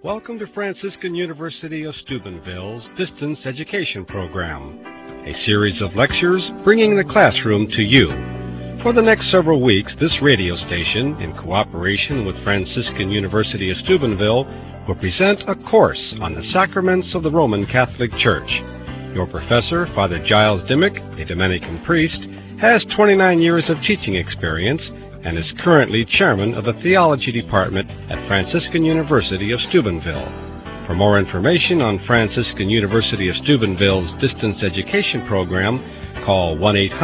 Welcome to Franciscan University of Steubenville's Distance Education Program, a series of lectures bringing the classroom to you. For the next several weeks, this radio station, in cooperation with Franciscan University of Steubenville, will present a course on the sacraments of the Roman Catholic Church. Your professor, Father Giles Dimmick, a Dominican priest, has 29 years of teaching experience and is currently chairman of the theology department at Franciscan University of Steubenville. For more information on Franciscan University of Steubenville's distance education program, call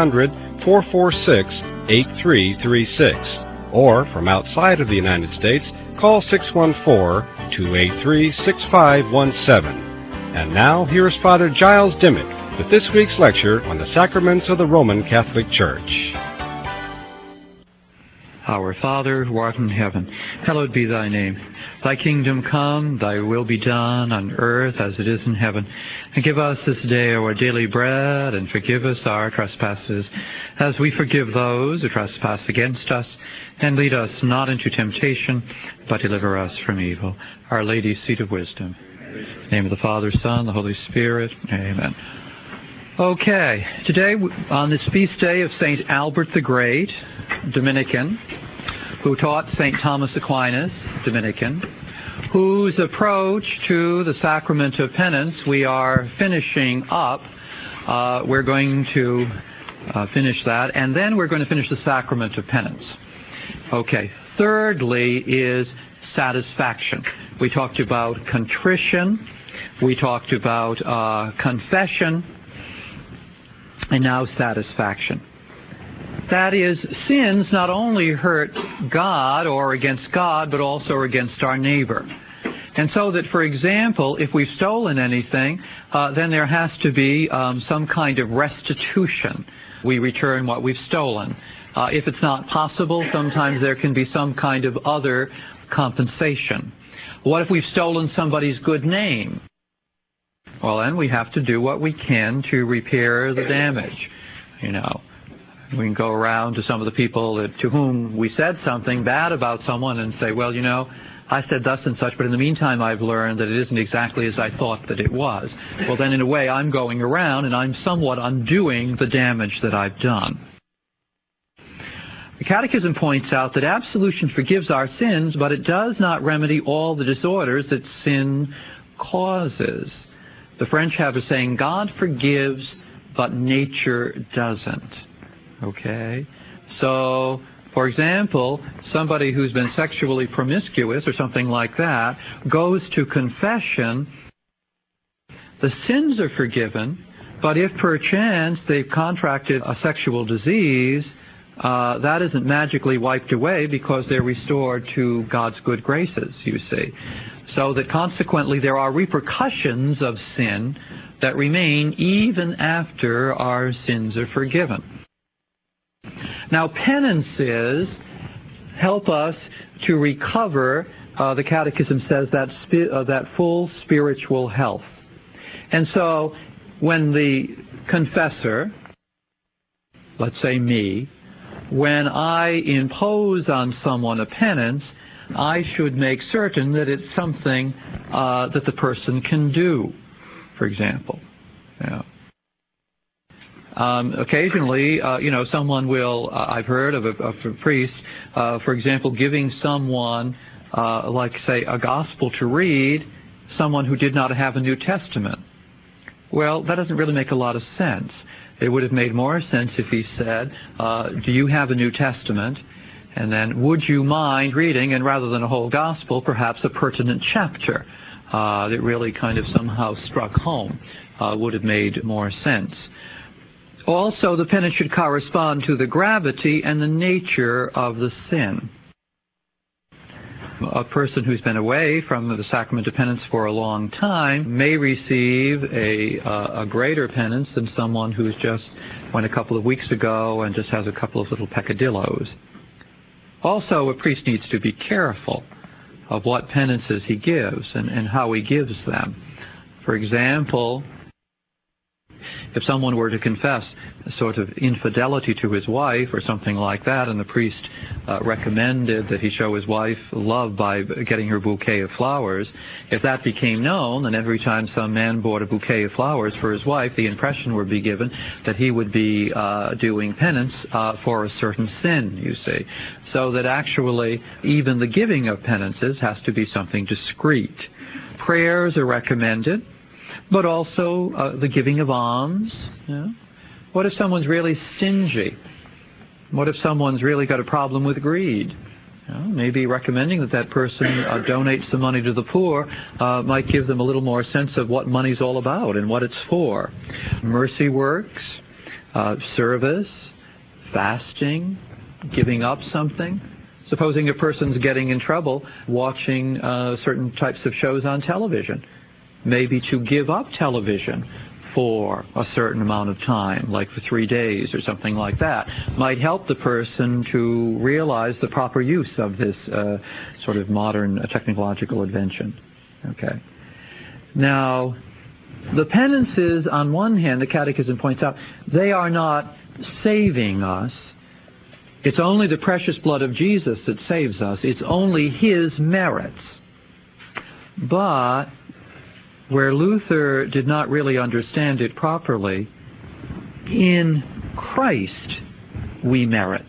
1-800-446-8336. Or, from outside of the United States, call 614-283-6517. And now, here's Father Giles Dimmick with this week's lecture on the sacraments of the Roman Catholic Church. Our Father, who art in heaven, hallowed be thy name. Thy kingdom come, thy will be done on earth as it is in heaven. And give us this day our daily bread, and forgive us our trespasses, as we forgive those who trespass against us. And lead us not into temptation, but deliver us from evil. Our Lady, seat of wisdom. In the name of the Father, Son, the Holy Spirit. Amen. Okay, today on this feast day of St. Albert the Great, Dominican, who taught St. Thomas Aquinas, Dominican, whose approach to the sacrament of penance we are finishing up. We're going to finish that, and then we're going to finish the sacrament of penance. Okay, thirdly is satisfaction. We talked about contrition, we talked about confession, and now satisfaction. That is, sins not only hurt God or against God, but also against our neighbor. And so that, for example, if we've stolen anything, then there has to be some kind of restitution. We return what we've stolen. If it's not possible, sometimes there can be some kind of other compensation. What if we've stolen somebody's good name? Well, then we have to do what we can to repair the damage. You know, we can go around to some of the people to whom we said something bad about someone and say, well, you know, I said thus and such, but in the meantime I've learned that it isn't exactly as I thought that it was. Well, then in a way I'm going around and I'm somewhat undoing the damage that I've done. The Catechism points out that absolution forgives our sins, but it does not remedy all the disorders that sin causes. The French have a saying, God forgives, but nature doesn't. Okay? So, for example, somebody who's been sexually promiscuous or something like that goes to confession. The sins are forgiven, but if perchance they've contracted a sexual disease, that isn't magically wiped away because they're restored to God's good graces, you see. So that consequently there are repercussions of sin that remain even after our sins are forgiven. Now, penances help us to recover, the Catechism says, that full spiritual health. And so when the confessor, let's say me, when I impose on someone a penance, I should make certain that it's something that the person can do, for example. Yeah. Occasionally, someone will, I've heard of a priest, for example, giving someone, like, say, a gospel to read, someone who did not have a New Testament. Well, that doesn't really make a lot of sense. It would have made more sense if he said, do you have a New Testament? And then, would you mind reading, and rather than a whole gospel, perhaps a pertinent chapter that really kind of somehow struck home, would have made more sense. Also, the penance should correspond to the gravity and the nature of the sin. A person who's been away from the sacrament of penance for a long time may receive a greater penance than someone who's just went a couple of weeks ago and just has a couple of little peccadillos. Also, a priest needs to be careful of what penances he gives and how he gives them. For example, if someone were to confess sort of infidelity to his wife or something like that, and the priest recommended that he show his wife love by getting her bouquet of flowers, if that became known, then every time some man bought a bouquet of flowers for his wife, the impression would be given that he would be doing penance for a certain sin, you see. So that actually even the giving of penances has to be something discreet. Prayers are recommended, but also the giving of alms. Yeah. What if someone's really stingy? What if someone's really got a problem with greed? Maybe recommending that person donate some money to the poor might give them a little more sense of what money's all about and what it's for. Mercy works, service, fasting, giving up something. Supposing a person's getting in trouble watching certain types of shows on television. Maybe to give up television for a certain amount of time, like for 3 days or something like that, might help the person to realize the proper use of this sort of modern technological invention. Okay. Now, the penances, on one hand, the Catechism points out, they are not saving us. It's only the precious blood of Jesus that saves us. It's only His merits. But where Luther did not really understand it properly, in Christ we merit.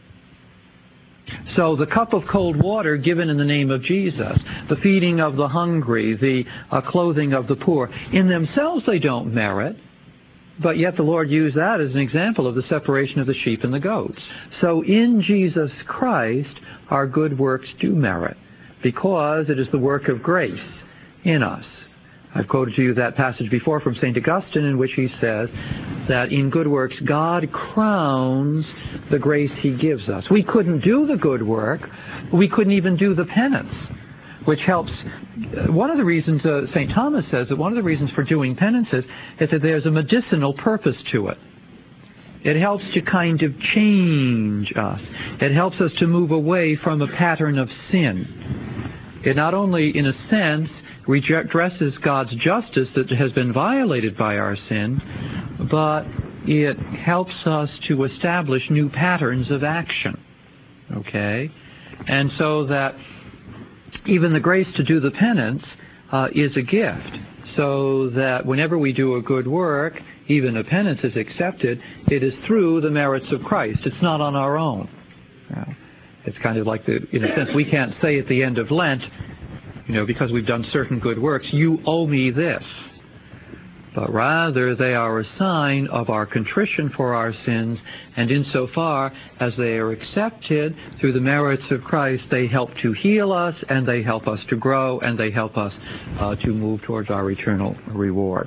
So the cup of cold water given in the name of Jesus, the feeding of the hungry, the clothing of the poor, in themselves they don't merit, but yet the Lord used that as an example of the separation of the sheep and the goats. So in Jesus Christ, our good works do merit, because it is the work of grace in us. I've quoted to you that passage before from St. Augustine, in which he says that in good works God crowns the grace He gives us. We couldn't do the good work. We couldn't even do the penance, which helps. One of the reasons, St. Thomas says that one of the reasons for doing penances is that there's a medicinal purpose to it. It helps to kind of change us. It helps us to move away from a pattern of sin. It not only, in a sense, redresses God's justice that has been violated by our sin, but it helps us to establish new patterns of action. Okay? And so that even the grace to do the penance is a gift, so that whenever we do a good work, even a penance is accepted, it is through the merits of Christ. It's not on our own. It's kind of like, in a sense, we can't say at the end of Lent, because we've done certain good works, you owe me this. But rather, they are a sign of our contrition for our sins, and insofar as they are accepted through the merits of Christ, they help to heal us, and they help us to grow, and they help us to move towards our eternal reward.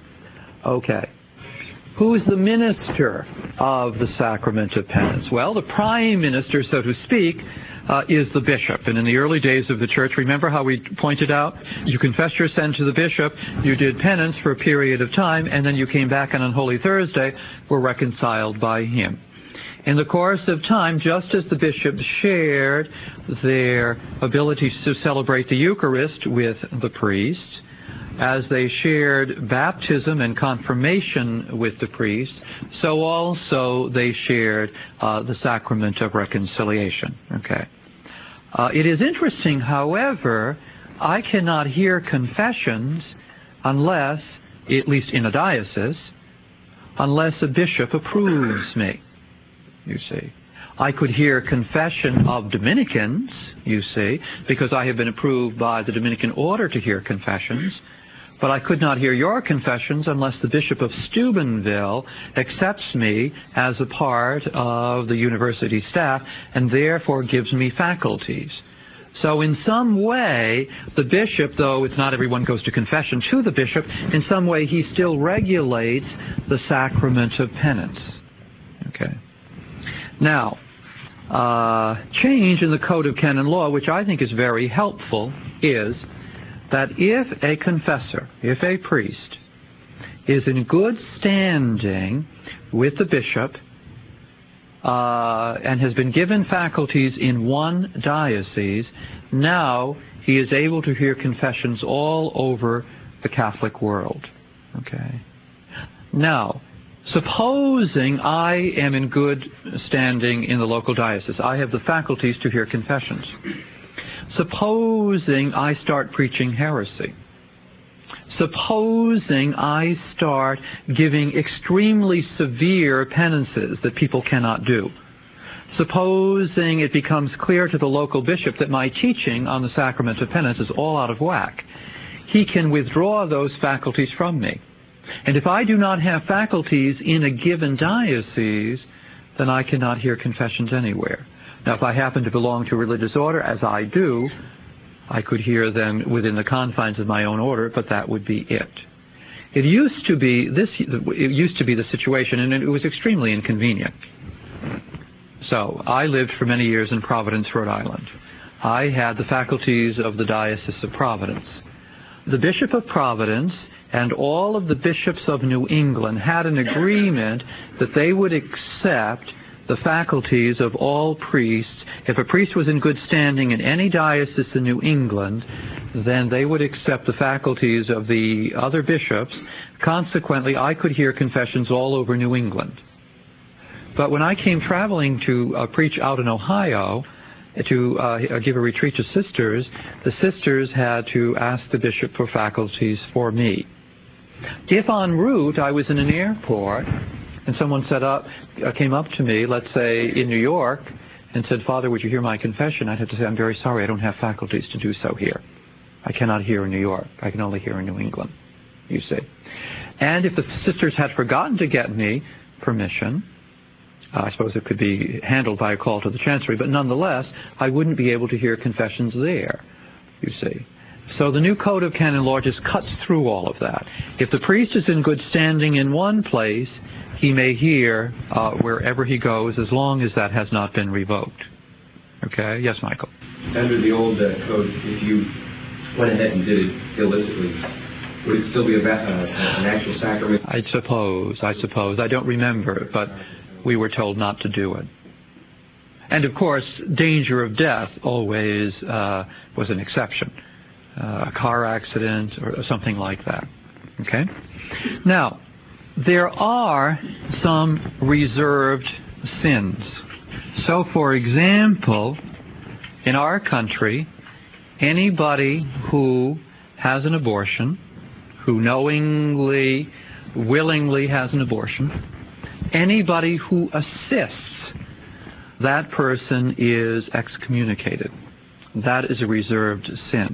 Okay. Who's the minister of the sacrament of penance? Well, the prime minister, so to speak, is the bishop. And in the early days of the church, remember how we pointed out, you confessed your sin to the bishop, you did penance for a period of time, and then you came back and on Holy Thursday were reconciled by him. In the course of time, just as the bishops shared their ability to celebrate the Eucharist with the priest, as they shared baptism and confirmation with the priest, so also they shared the sacrament of reconciliation. Okay. It is interesting, however, I cannot hear confessions unless, at least in a diocese, unless a bishop approves me, you see. I could hear confession of Dominicans, you see, because I have been approved by the Dominican order to hear confessions. But I could not hear your confessions unless the Bishop of Steubenville accepts me as a part of the university staff and therefore gives me faculties. So in some way, the bishop, though it's not everyone goes to confession to the bishop, in some way he still regulates the sacrament of penance. Okay. Now, change in the Code of Canon Law, which I think is very helpful, is that if a confessor, if a priest, is in good standing with the bishop and has been given faculties in one diocese, now he is able to hear confessions all over the Catholic world. Okay. Now, Supposing I am in good standing in the local diocese, I have the faculties to hear confessions. Supposing I start preaching heresy. Supposing I start giving extremely severe penances that people cannot do. Supposing it becomes clear to the local bishop that my teaching on the sacrament of penance is all out of whack. He can withdraw those faculties from me. And if I do not have faculties in a given diocese, then I cannot hear confessions anywhere. Now, if I happen to belong to a religious order, as I do, I could hear them within the confines of my own order, but that would be it. It used to be the situation, and it was extremely inconvenient. So, I lived for many years in Providence, Rhode Island. I had the faculties of the Diocese of Providence. The Bishop of Providence and all of the bishops of New England had an agreement that they would accept the faculties of all priests. If a priest was in good standing in any diocese in New England, then they would accept the faculties of the other bishops. Consequently, I could hear confessions all over New England. But when I came traveling to preach out in Ohio, to give a retreat to sisters, the sisters had to ask the bishop for faculties for me. If en route I was in an airport and someone came up to me, let's say in New York, and said, "Father, would you hear my confession?" I'd have to say, "I'm very sorry, I don't have faculties to do so here. I cannot hear in New York. I can only hear in New England," you see. And if the sisters had forgotten to get me permission, I suppose it could be handled by a call to the chancery, but nonetheless, I wouldn't be able to hear confessions there, you see. So the new Code of Canon Law just cuts through all of that. If the priest is in good standing in one place, he may hear wherever he goes, as long as that has not been revoked. Okay? Yes, Michael? Under the old code, if you went ahead and did it illicitly, would it still be an actual sacrament? I suppose. I don't remember, but we were told not to do it. And of course, danger of death always was an exception. A car accident or something like that. Okay? Now, there are some reserved sins. So, for example, in our country, anybody who has an abortion, who knowingly, willingly has an abortion, anybody who assists, that person is excommunicated. That is a reserved sin.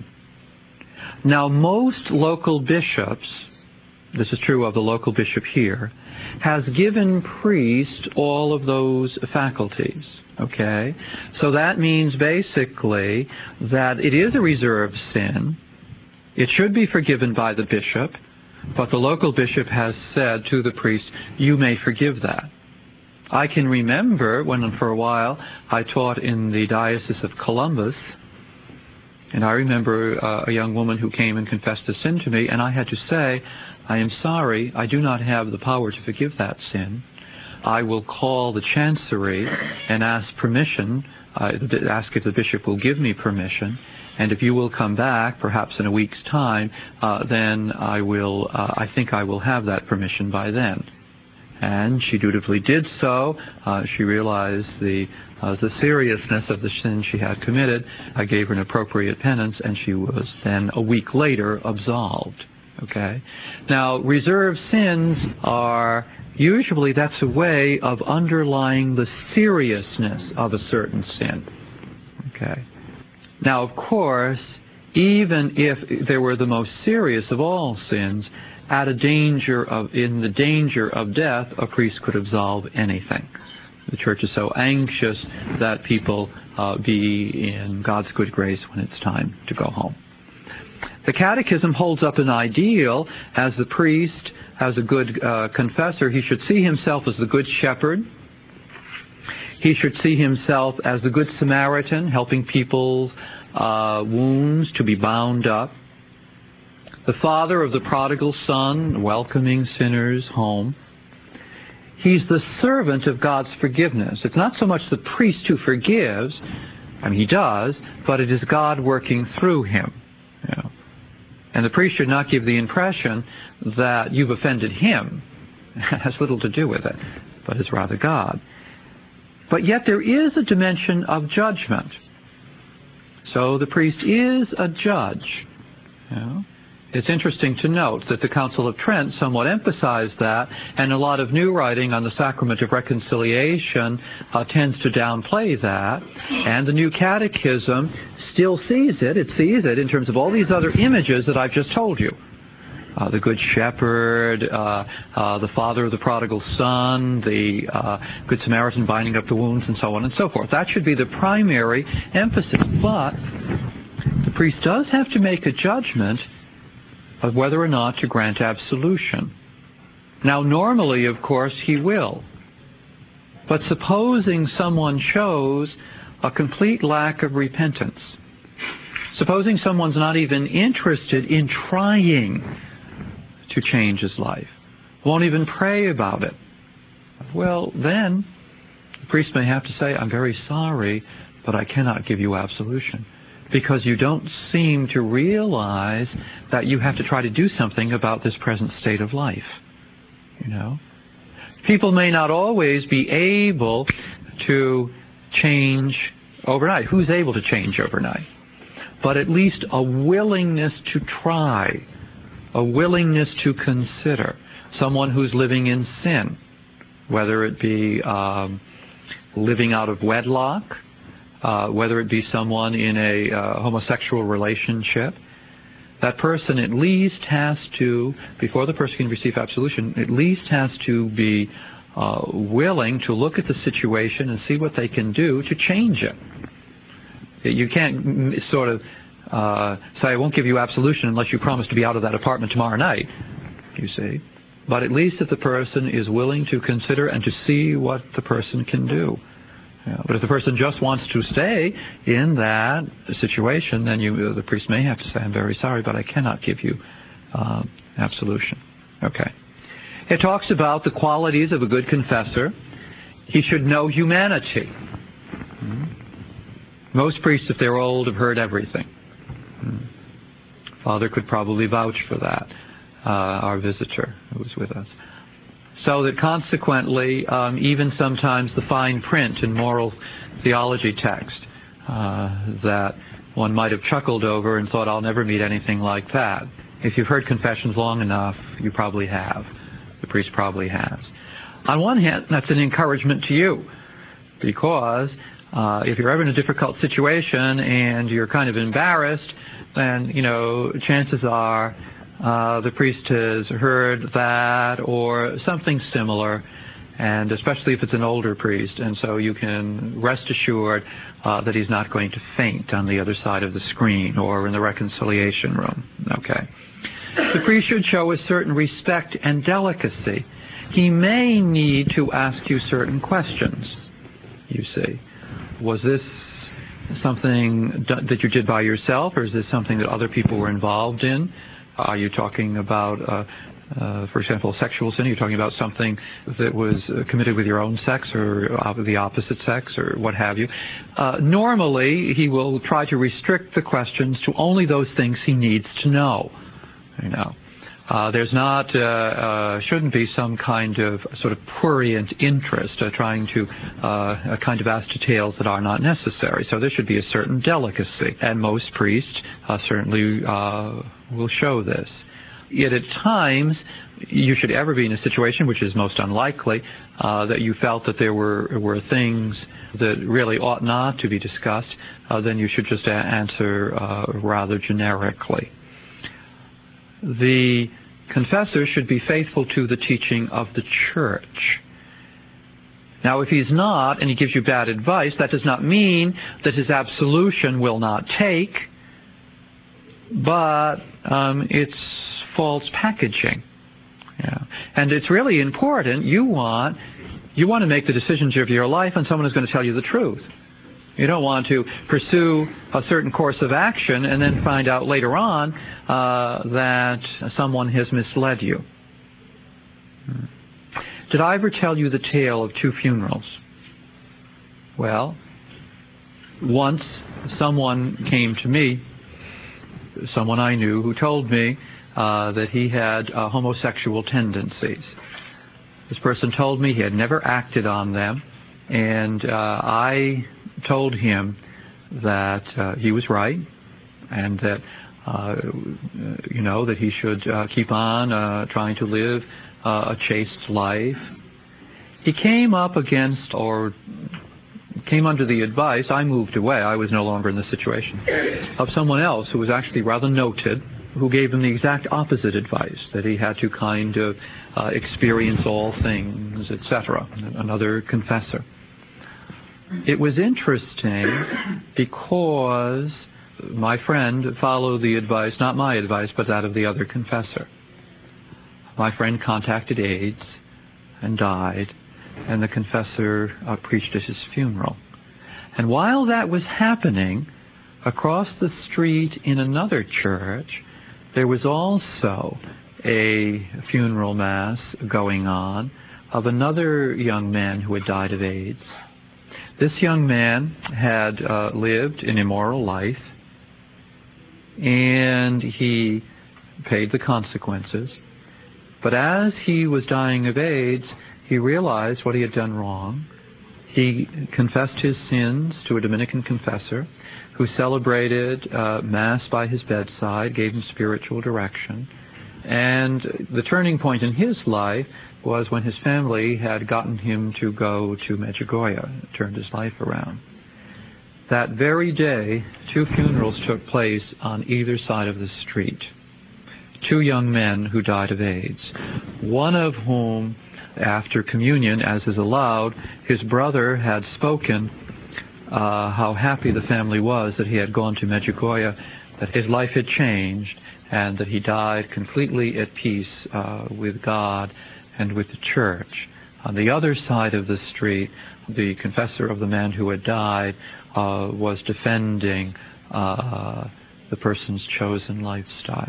Now, most local bishops, this is true of the local bishop here, has given priest all of those faculties. Okay? So that means basically that it is a reserved sin. It should be forgiven by the bishop, but the local bishop has said to the priest, you may forgive that. I can remember when for a while I taught in the Diocese of Columbus, and I remember a young woman who came and confessed a sin to me, and I had to say, I am sorry, I do not have the power to forgive that sin. I will call the chancery and ask permission, ask if the bishop will give me permission, and if you will come back, perhaps in a week's time, then I think I will have that permission by then. And she dutifully did so. She realized the seriousness of the sin she had committed. I gave her an appropriate penance, and she was then a week later absolved. Okay? Now, reserved sins are usually, that's a way of underlying the seriousness of a certain sin. Okay? Now, of course, even if there were the most serious of all sins, in the danger of death, a priest could absolve anything. The Church is so anxious that people be in God's good grace when it's time to go home. The Catechism holds up an ideal as the priest, as a good confessor. He should see himself as the good shepherd. He should see himself as the good Samaritan, helping people's wounds to be bound up. The father of the prodigal son, welcoming sinners home. He's the servant of God's forgiveness. It's not so much the priest who forgives, I mean, he does, but it is God working through him. You know. And the priest should not give the impression that you've offended him. It has little to do with it, but it's rather God. But yet there is a dimension of judgment. So the priest is a judge. You know? It's interesting to note that the Council of Trent somewhat emphasized that, and a lot of new writing on the Sacrament of Reconciliation tends to downplay that, and the New Catechism still sees it. It sees it in terms of all these other images that I've just told you. The Good Shepherd, the Father of the Prodigal Son, the Good Samaritan binding up the wounds, and so on and so forth. That should be the primary emphasis. But the priest does have to make a judgment of whether or not to grant absolution. Now, normally, of course, he will. But supposing someone shows a complete lack of repentance, supposing someone's not even interested in trying to change his life, won't even pray about it, well, then the priest may have to say, I'm very sorry, but I cannot give you absolution, because you don't seem to realize that you have to try to do something about this present state of life. You know, people may not always be able to change overnight. Who's able to change overnight? But at least a willingness to try, a willingness to consider. Someone who's living in sin, whether it be living out of wedlock, whether it be someone in a homosexual relationship, that person at least has to, before the person can receive absolution, at least has to be willing to look at the situation and see what they can do to change it. You can't sort of say, I won't give you absolution unless you promise to be out of that apartment tomorrow night, you see. But at least if the person is willing to consider and to see what the person can do. But if the person just wants to stay in that situation, then the priest may have to say, I'm very sorry, but I cannot give you absolution. Okay. It talks about the qualities of a good confessor. He should know humanity. Most priests, if they're old, have heard everything. Father could probably vouch for that, our visitor who was with us. So that consequently, even sometimes the fine print in moral theology text that one might have chuckled over and thought, I'll never meet anything like that. If you've heard confessions long enough, you probably have. The priest probably has. On one hand, that's an encouragement to you, because if you're ever in a difficult situation and you're kind of embarrassed, then, chances are the priest has heard that or something similar, and especially if it's an older priest, and so you can rest assured that he's not going to faint on the other side of the screen or in the reconciliation room. Okay. The priest should show a certain respect and delicacy. He may need to ask you certain questions, you see. Was this something that you did by yourself, or is this something that other people were involved in? Are you talking about, for example, sexual sin? Are you talking about something that was committed with your own sex or the opposite sex or what have you? Normally, he will try to restrict the questions to only those things he needs to know. There's not, shouldn't be some kind of sort of prurient interest trying to kind of ask details that are not necessary. So there should be a certain delicacy, and most priests certainly will show this. Yet at times, you should ever be in a situation, which is most unlikely, that you felt that there were things that really ought not to be discussed, then you should just answer rather generically. The confessor should be faithful to the teaching of the Church. Now, if he's not, and he gives you bad advice, that does not mean that his absolution will not take, but it's false packaging. Yeah. And it's really important. You want to make the decisions of your life on someone who's going to tell you the truth. You don't want to pursue a certain course of action and then find out later on that someone has misled you. Did I ever tell you the tale of two funerals? Well, once someone came to me, someone I knew, who told me that he had homosexual tendencies. This person told me he had never acted on them, and I told him that he was right, and that that he should keep on trying to live a chaste life. He came up against, or came under the advice, I moved away, I was no longer in the situation, of someone else who was actually rather noted, who gave him the exact opposite advice, that he had to kind of experience all things, etc., another confessor. It was interesting because my friend followed the advice, not my advice, but that of the other confessor. My friend contacted AIDS and died, and the confessor preached at his funeral. And while that was happening, across the street in another church, there was also a funeral mass going on of another young man who had died of AIDS. This young man had lived an immoral life, and he paid the consequences. But as he was dying of AIDS, he realized what he had done wrong. He confessed his sins to a Dominican confessor who celebrated Mass by his bedside, gave him spiritual direction. And the turning point in his life was when his family had gotten him to go to Medjugorje, turned his life around. That very day, 2 funerals took place on either side of the street. 2 young men who died of AIDS, one of whom, after communion, as is allowed, his brother had spoken how happy the family was that he had gone to Medjugorje, that his life had changed, and that he died completely at peace with God and with the church. On the other side of the street, the confessor of the man who had died was defending the person's chosen lifestyle.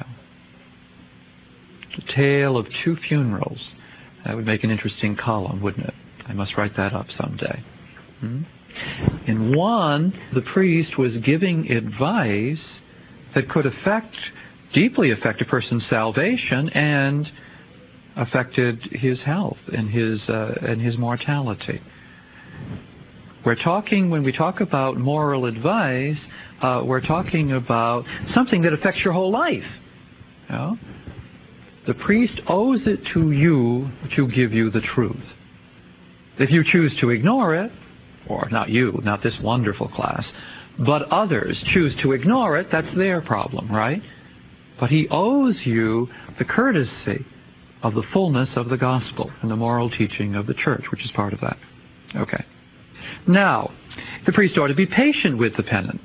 A tale of 2 funerals. That would make an interesting column, wouldn't it? I must write that up someday. In one, the priest was giving advice that could deeply affect a person's salvation and affected his health and his mortality. When we talk about moral advice, we're talking about something that affects your whole life. You know? The priest owes it to you to give you the truth. If you choose to ignore it, or not you, not this wonderful class, but others choose to ignore it, that's their problem, right? But he owes you the courtesy of the fullness of the gospel and the moral teaching of the church, which is part of that. Okay. Now, the priest ought to be patient with the penitent,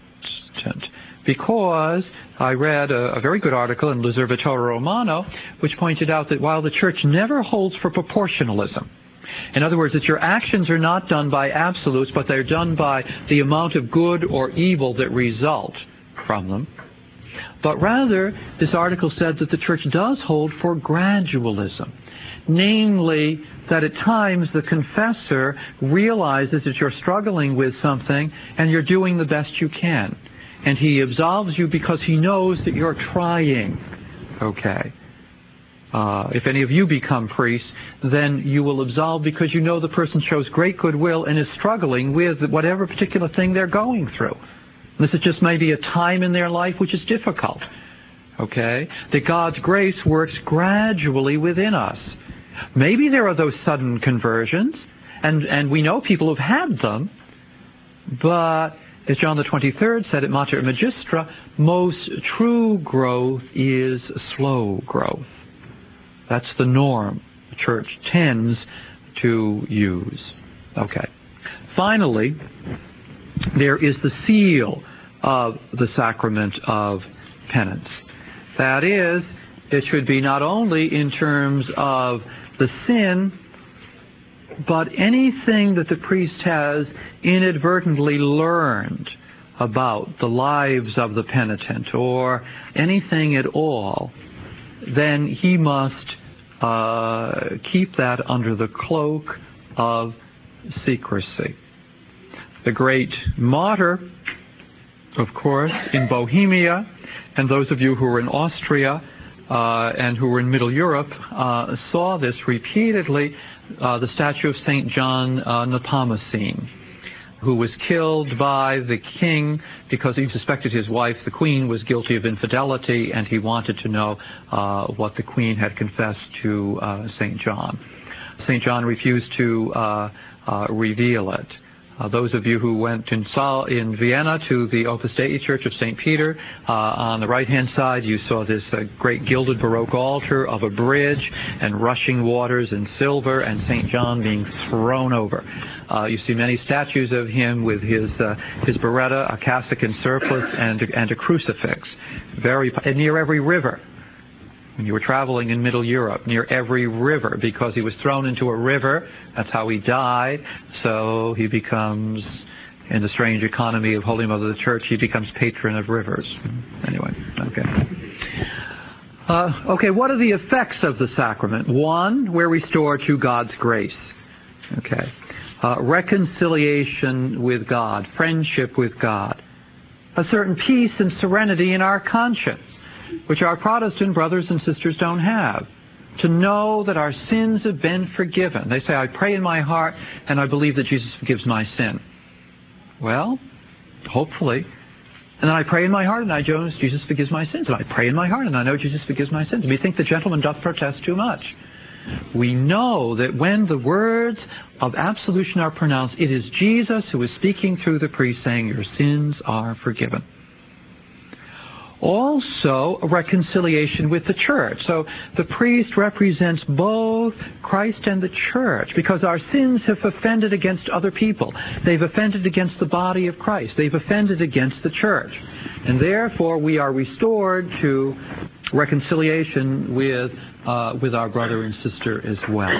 because I read a very good article in L'Osservatore Romano which pointed out that while the church never holds for proportionalism, in other words, that your actions are not done by absolutes, but they're done by the amount of good or evil that result from them, but rather, this article said that the church does hold for gradualism, namely that at times the confessor realizes that you're struggling with something and you're doing the best you can. And he absolves you because he knows that you're trying. Okay. If any of you become priests, then you will absolve because you know the person shows great goodwill and is struggling with whatever particular thing they're going through. This is just maybe a time in their life which is difficult. Okay? That God's grace works gradually within us. Maybe there are those sudden conversions, and we know people who've had them, but as John the 23rd said at Mater Magistra, most true growth is slow growth. That's the norm the church tends to use. Okay. Finally, there is the seal of the sacrament of penance. That is, it should be not only in terms of the sin, but anything that the priest has inadvertently learned about the lives of the penitent, or anything at all, then he must keep that under the cloak of secrecy. The great martyr, of course, in Bohemia, and those of you who are in Austria and who were in Middle Europe saw this repeatedly. The statue of St. John Nepomucene, who was killed by the king because he suspected his wife, the queen, was guilty of infidelity, and he wanted to know what the queen had confessed to St. John. St. John refused to reveal it. Those of you who went in Vienna to the Opus Dei Church of St. Peter, on the right-hand side you saw this great gilded Baroque altar of a bridge and rushing waters in silver and St. John being thrown over. You see many statues of him with his biretta, a cassock and surplice, and a crucifix, near every river. When you were traveling in Middle Europe, near every river, because he was thrown into a river, that's how he died. So he becomes, in the strange economy of Holy Mother of the Church, he becomes patron of rivers. Anyway, okay, what are the effects of the sacrament? One, we're restored to God's grace. Okay. Reconciliation with God, friendship with God, a certain peace and serenity in our conscience, which our Protestant brothers and sisters don't have. To know that our sins have been forgiven. They say, I pray in my heart and I believe that Jesus forgives my sin. Well, hopefully. And then I pray in my heart and I know Jesus forgives my sins. And I pray in my heart and I know Jesus forgives my sins. We think the gentleman doth protest too much. We know that when the words of absolution are pronounced, it is Jesus who is speaking through the priest saying, your sins are forgiven. Also, a reconciliation with the church. So the priest represents both Christ and the church because our sins have offended against other people. They've offended against the body of Christ. They've offended against the church. And therefore, we are restored to reconciliation with our brother and sister as well.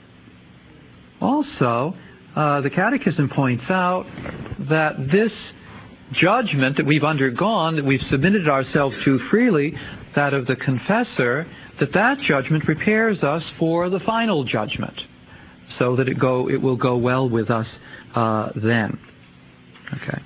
Also, the Catechism points out that this judgment that we've undergone, that we've submitted ourselves to freely, that of the confessor, that judgment prepares us for the final judgment, so that it will go well with us then. Okay.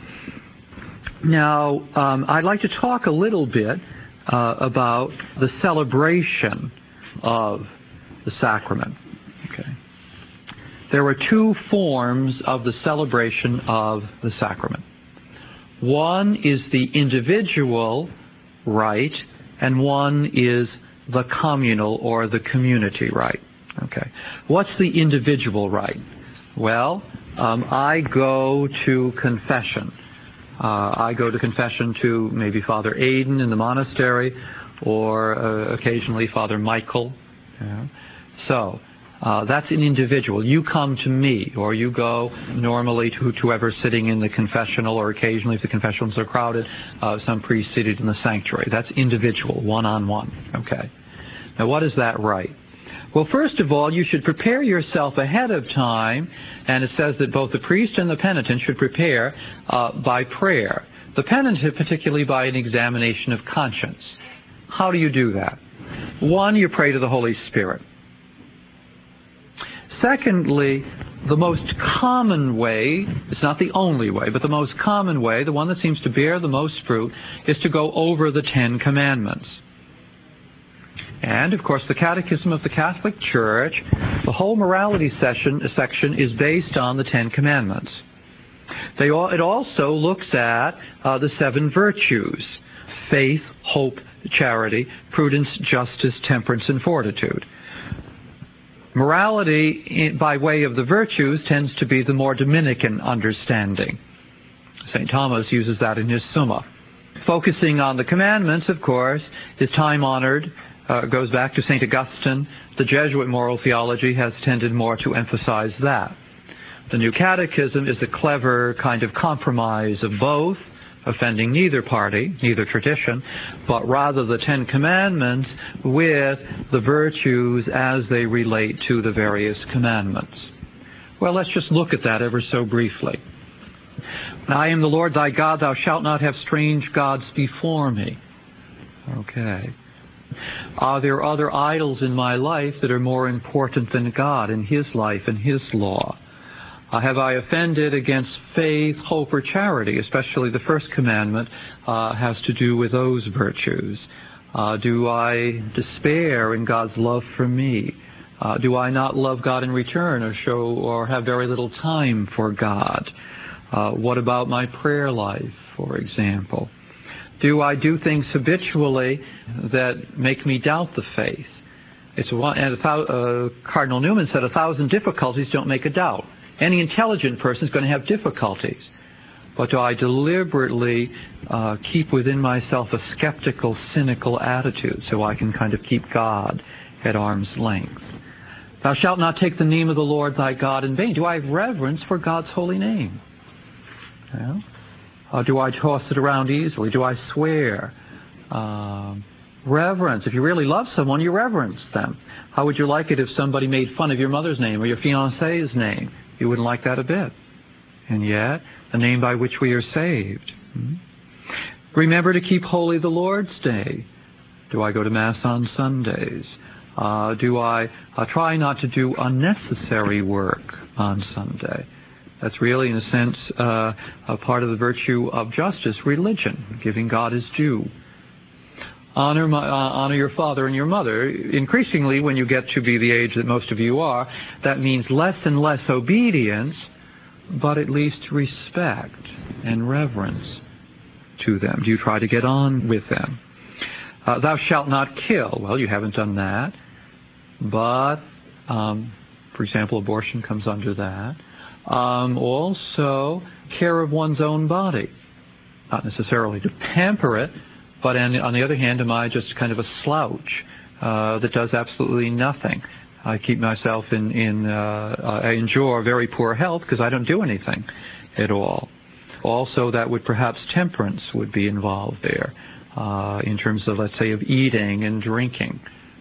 Now, I'd like to talk a little bit about the celebration of the sacrament. Okay. There are two forms of the celebration of the sacrament. One is the individual rite, and one is the communal or the community rite. Okay. What's the individual rite? Well, I go to confession. I go to confession to maybe Father Aidan in the monastery, or occasionally Father Michael. Yeah. So, that's an individual. You come to me, or you go normally to whoever's sitting in the confessional, or occasionally if the confessionals are crowded, some priest seated in the sanctuary. That's individual, one-on-one. Okay. Now, what is that rite? Well, first of all, you should prepare yourself ahead of time, and it says that both the priest and the penitent should prepare by prayer. The penitent, particularly by an examination of conscience. How do you do that? One, you pray to the Holy Spirit. Secondly, the most common way, it's not the only way, but the most common way, the one that seems to bear the most fruit, is to go over the Ten Commandments. And, of course, the Catechism of the Catholic Church, the whole morality section is based on the Ten Commandments. It also looks at the seven virtues: faith, hope, charity, prudence, justice, temperance, and fortitude. Morality, by way of the virtues, tends to be the more Dominican understanding. St. Thomas uses that in his Summa. Focusing on the commandments, of course, is time-honored, goes back to St. Augustine. The Jesuit moral theology has tended more to emphasize that. The New Catechism is a clever kind of compromise of both, offending neither party, neither tradition, but rather the Ten Commandments with the virtues as they relate to the various commandments. Well, let's just look at that ever so briefly. I am the Lord thy God, thou shalt not have strange gods before me. Okay. Are there other idols in my life that are more important than God and His life and His law? Have I offended against faith, hope, or charity? Especially the first commandment has to do with those virtues. Do I despair in God's love for me? Do I not love God in return or have very little time for God? What about my prayer life, for example? Do I do things habitually that make me doubt the faith? Cardinal Newman said, 1,000 difficulties don't make a doubt. Any intelligent person is going to have difficulties. But do I deliberately keep within myself a skeptical, cynical attitude so I can kind of keep God at arm's length? Thou shalt not take the name of the Lord thy God in vain. Do I have reverence for God's holy name? Do I toss it around easily? Do I swear? Reverence. If you really love someone, you reverence them. How would you like it if somebody made fun of your mother's name or your fiancé's name? You wouldn't like that a bit. And yet, the name by which we are saved. Remember to keep holy the Lord's Day. Do I go to Mass on Sundays? Do I try not to do unnecessary work on Sunday? That's really, in a sense, a part of the virtue of justice, religion, giving God his due. Honor your father and your mother. Increasingly, when you get to be the age that most of you are, that means less and less obedience, but at least respect and reverence to them. Do you try to get on with them? Thou shalt not kill. Well, you haven't done that. But, for example, abortion comes under that. Also, care of one's own body. Not necessarily to pamper it, but on the other hand, am I just kind of a slouch that does absolutely nothing? I keep myself I enjoy very poor health because I don't do anything at all. Also, that would perhaps temperance would be involved there in terms of, let's say, of eating and drinking.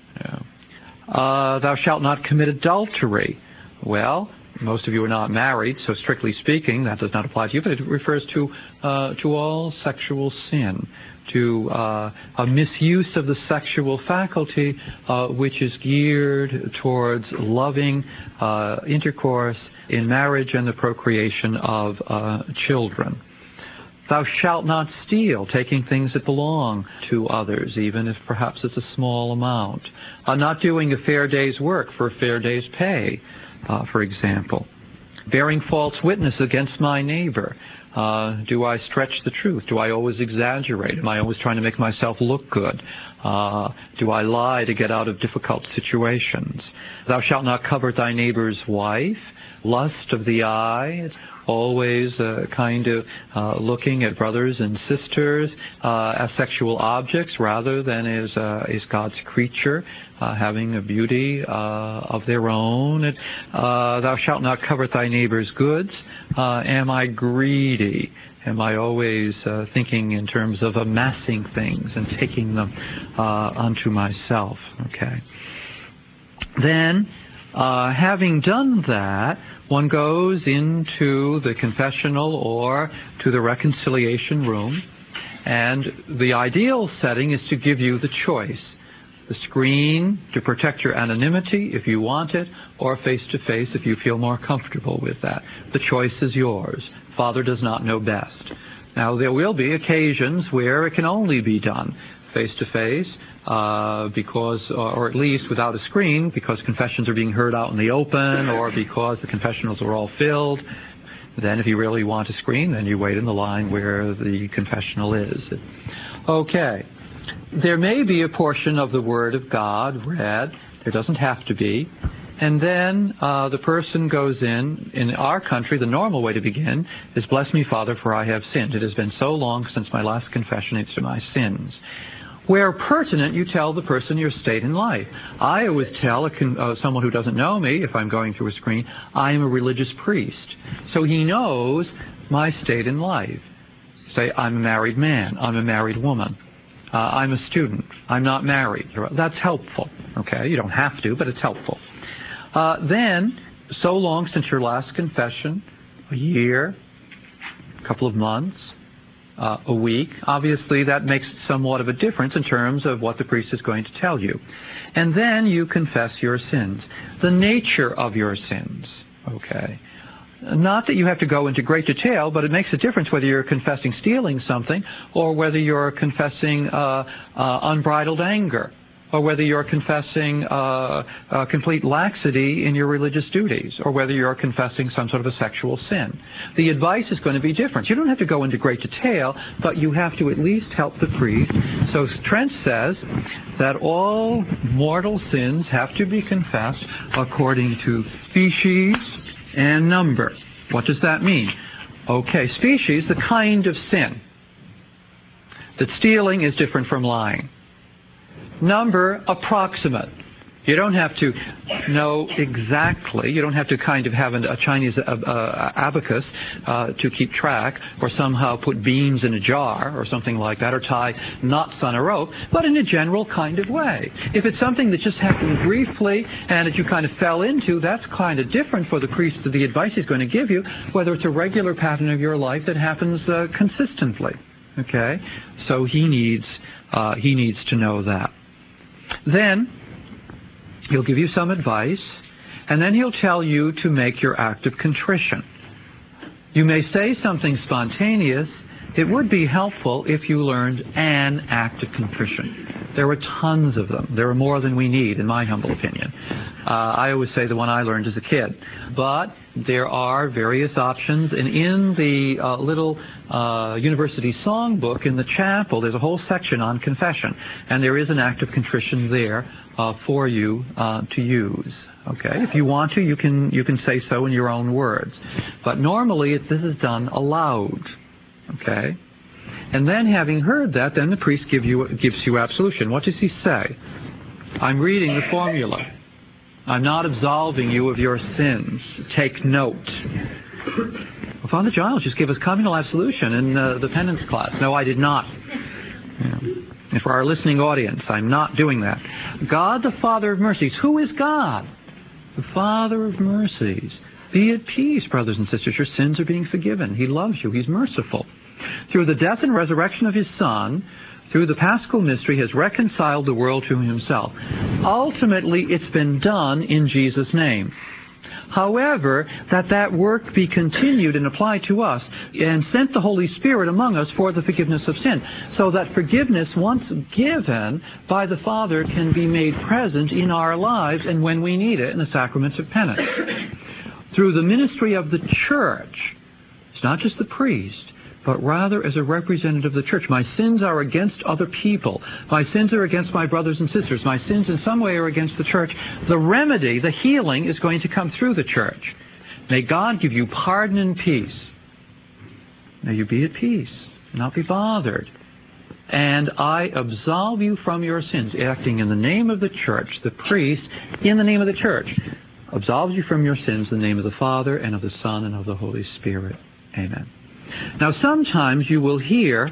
Thou shalt not commit adultery. Well, most of you are not married, so strictly speaking, that does not apply to you, but it refers to all sexual sin, to a misuse of the sexual faculty, which is geared towards loving intercourse in marriage and the procreation of children. Thou shalt not steal, taking things that belong to others, even if perhaps it's a small amount. Not doing a fair day's work for a fair day's pay, for example. Bearing false witness against my neighbor. Do I stretch the truth? Do I always exaggerate? Am I always trying to make myself look good? Do I lie to get out of difficult situations? Thou shalt not covet thy neighbor's wife. Lust of the eye. Always kind of looking at brothers and sisters as sexual objects rather than as God's creature, having a beauty of their own. Thou shalt not covet thy neighbor's goods. Am I greedy? Am I always thinking in terms of amassing things and taking them unto myself? Okay. Then, having done that, one goes into the confessional or to the reconciliation room, and the ideal setting is to give you the choice. The screen to protect your anonymity if you want it, or face-to-face if you feel more comfortable with that. The choice is yours. Father does not know best. Now, there will be occasions where it can only be done face-to-face, because, or at least without a screen, because confessions are being heard out in the open, or because the confessionals are all filled. Then if you really want a screen, then you wait in the line where the confessional is. Okay. There may be a portion of the Word of God read. There doesn't have to be. And then the person goes in. In our country, the normal way to begin is, bless me, Father, for I have sinned. It has been so long since my last confession as to my sins. Where pertinent, you tell the person your state in life. I always tell someone who doesn't know me, if I'm going through a screen, I am a religious priest. So he knows my state in life. Say, I'm a married man. I'm a married woman. I'm a student. I'm not married. That's helpful. Okay, you don't have to, but it's helpful. Then, so long since your last confession, a year, a couple of months, a week, obviously that makes somewhat of a difference in terms of what the priest is going to tell you. And then you confess your sins. The nature of your sins, okay. Not that you have to go into great detail, but it makes a difference whether you're confessing stealing something or whether you're confessing unbridled anger or whether you're confessing complete laxity in your religious duties or whether you're confessing some sort of a sexual sin. The advice is going to be different. You don't have to go into great detail, but you have to at least help the priest. So Trent says that all mortal sins have to be confessed according to species and number. What does that mean? Okay, species, the kind of sin. That stealing is different from lying. Number, approximate. You don't have to know exactly. You don't have to kind of have a Chinese abacus to keep track or somehow put beans in a jar or something like that or tie knots on a rope, but in a general kind of way. If it's something that just happened briefly and that you kind of fell into, that's kind of different for the priest, the advice he's going to give you, whether it's a regular pattern of your life that happens consistently. Okay? So he needs to know that. Then he'll give you some advice, and then he'll tell you to make your act of contrition. You may say something spontaneous. It would be helpful if you learned an act of contrition. There are tons of them. There are more than we need, in my humble opinion. I always say the one I learned as a kid. But there are various options, and in the little university songbook in the chapel, there's a whole section on confession, and there is an act of contrition there for you to use. Okay, if you want to, you can say so in your own words, but normally this is done aloud. Okay, and then having heard that, then the priest gives you absolution. What does he say? I'm reading the formula. I'm not absolving you of your sins. Take note. Well, Father Giles just gave us communal absolution in the penance class. No, I did not. And for our listening audience, I'm not doing that. God, the Father of mercies. Who is God? The Father of mercies. Be at peace, brothers and sisters. Your sins are being forgiven. He loves you. He's merciful. Through the death and resurrection of His Son, through the Paschal mystery, has reconciled the world to Himself. Ultimately, it's been done in Jesus' name. However, that work be continued and applied to us, and sent the Holy Spirit among us for the forgiveness of sin, so that forgiveness, once given by the Father, can be made present in our lives and when we need it in the sacraments of penance. Through the ministry of the Church, it's not just the priest, but rather as a representative of the Church. My sins are against other people. My sins are against my brothers and sisters. My sins in some way are against the Church. The remedy, the healing, is going to come through the Church. May God give you pardon and peace. May you be at peace, not be bothered. And I absolve you from your sins, acting in the name of the Church. The priest, in the name of the Church, absolves you from your sins in the name of the Father and of the Son and of the Holy Spirit. Amen. Now, sometimes you will hear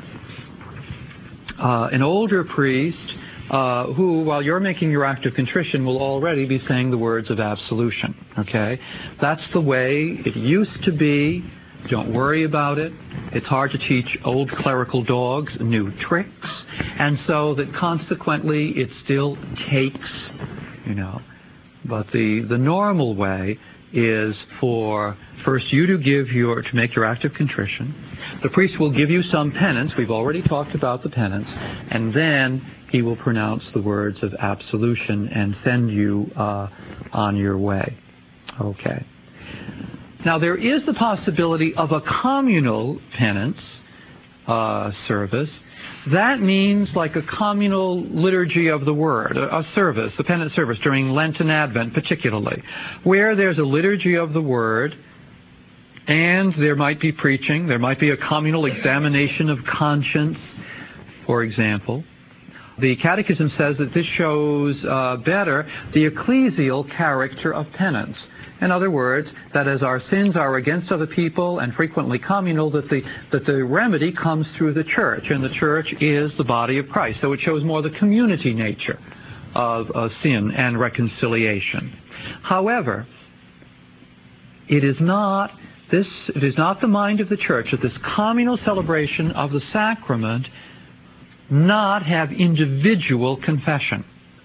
an older priest who, while you're making your act of contrition, will already be saying the words of absolution. Okay? That's the way it used to be. Don't worry about it. It's hard to teach old clerical dogs new tricks. And so that consequently it still takes, But the normal way is for first you to make your act of contrition. The priest will give you some penance. We've already talked about the penance. And then he will pronounce the words of absolution and send you on your way. Okay. Now there is the possibility of a communal penance service. That means like a communal liturgy of the Word, a service, a penance service during Lent and Advent particularly, where there's a liturgy of the Word and there might be preaching, there might be a communal examination of conscience, for example. The Catechism says that this shows better the ecclesial character of penance. In other words, that as our sins are against other people and frequently communal, that the remedy comes through the Church, and the Church is the body of Christ. So it shows more the community nature of sin and reconciliation. However, it is not the mind of the Church that this communal celebration of the sacrament not have individual confession.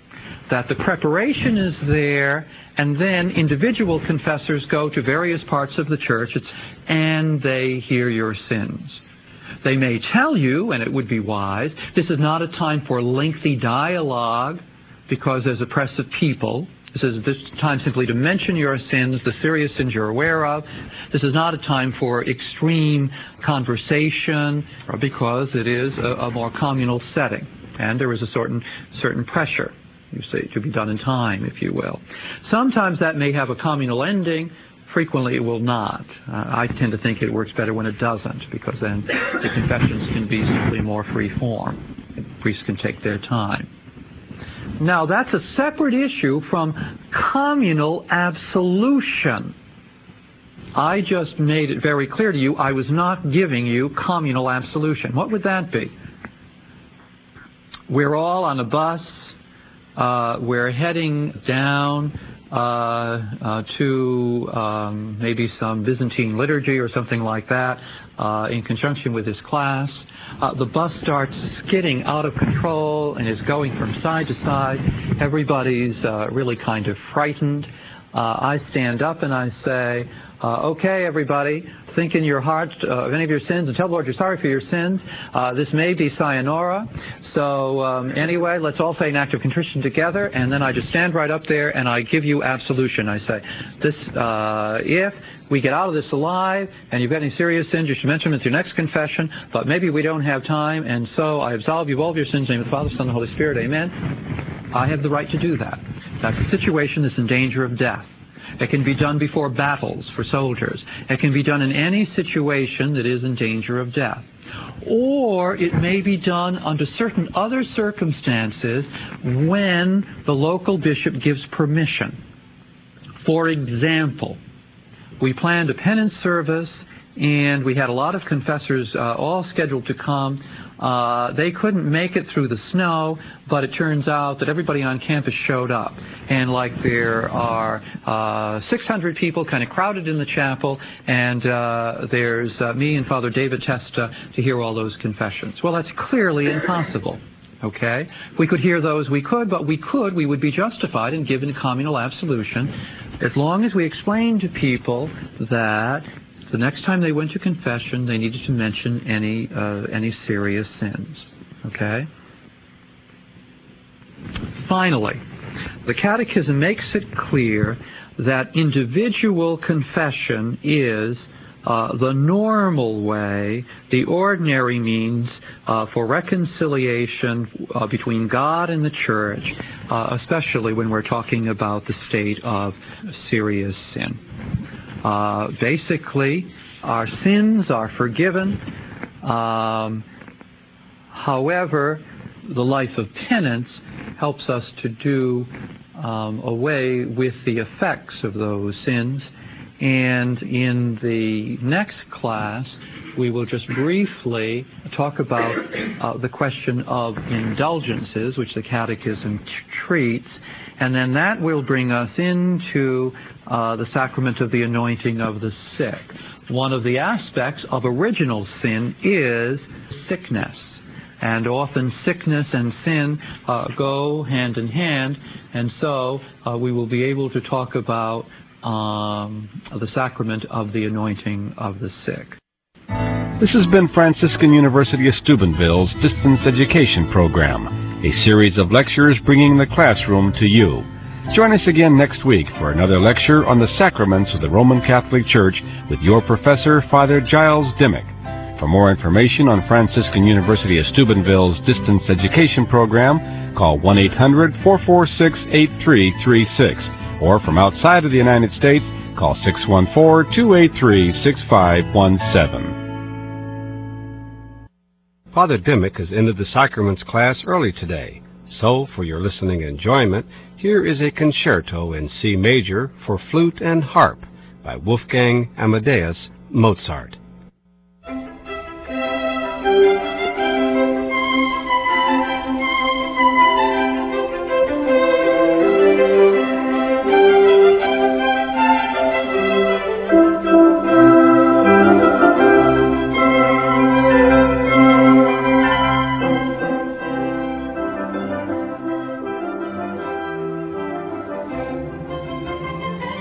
that the preparation is there, and then individual confessors go to various parts of the church and they hear your sins. They may tell you, and it would be wise, this is not a time for lengthy dialogue because there's a press of people. This is time simply to mention your sins, the serious sins you're aware of. This is not a time for extreme conversation because it is a more communal setting. And there is a certain pressure, you see, to be done in time, if you will. Sometimes that may have a communal ending. Frequently it will not. I tend to think it works better when it doesn't, because then the confessions can be simply more free form. The priests can take their time. Now, that's a separate issue from communal absolution. I just made it very clear to you I was not giving you communal absolution. What would that be? We're all on a bus. We're heading down to maybe some Byzantine liturgy or something like that in conjunction with his class. The bus starts skidding out of control and is going from side to side. Everybody's really kind of frightened. I stand up and I say, okay, everybody, think in your heart of any of your sins and tell the Lord you're sorry for your sins. This may be sayonara. So anyway, let's all say an act of contrition together, and then I just stand right up there and I give you absolution. I say, if we get out of this alive and you've got any serious sins, you should mention them at your next confession, but maybe we don't have time, and so I absolve you of all of your sins in the name of the Father, Son, and the Holy Spirit. Amen. I have the right to do that. That's a situation that's in danger of death. It can be done before battles for soldiers. It can be done in any situation that is in danger of death. Or it may be done under certain other circumstances when the local bishop gives permission. For example, we planned a penance service and we had a lot of confessors all scheduled to come. They couldn't make it through the snow, but it turns out that everybody on campus showed up. And like there are 600 people kind of crowded in the chapel, and there's me and Father David Testa to hear all those confessions. Well, that's clearly impossible. Okay? If we could hear those, we could, but we would be justified in giving communal absolution as long as we explained to people that the next time they went to confession, they needed to mention any serious sins. Okay? Finally, the Catechism makes it clear that individual confession is the normal way, the ordinary means for reconciliation between God and the Church, especially when we're talking about the state of serious sin. Basically, our sins are forgiven. However, the life of penance helps us to do away with the effects of those sins. And in the next class, we will just briefly talk about the question of indulgences, which the Catechism treats, and then that will bring us into the sacrament of the anointing of the sick. One of the aspects of original sin is sickness. And often sickness and sin go hand in hand, and so we will be able to talk about the sacrament of the anointing of the sick. This has been Franciscan University of Steubenville's Distance Education Program, a series of lectures bringing the classroom to you. Join us again next week for another lecture on the sacraments of the Roman Catholic Church with your professor, Father Giles Dimmick. For more information on Franciscan University of Steubenville's Distance Education Program, call 1-800-446-8336, or from outside of the United States, call 614-283-6517. Father Dimmick has ended the Sacraments class early today, so for your listening enjoyment, here is a concerto in C major for flute and harp by Wolfgang Amadeus Mozart.